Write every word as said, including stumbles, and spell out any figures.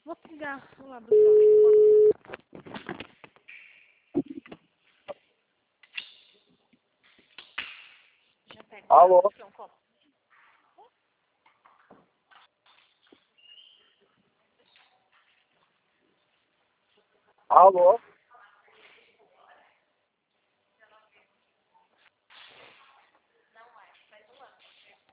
Vou pingar lá do shopping. Já pega. Alô? Alô?